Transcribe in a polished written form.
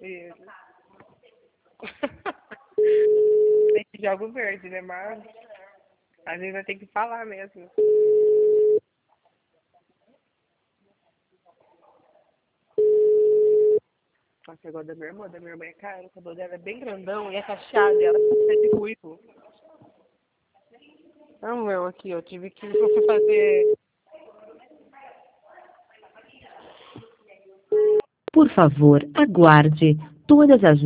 Isso. Tem que jogar o verde, né? Mas às vezes vai ter que falar mesmo. Nossa, eu gosto da minha irmã é cara, o cabelo dela é bem grandão e é cacheado, e ela é de ruivo. Não, meu, aqui, eu tive que eu fui fazer. Por favor, aguarde. Todas as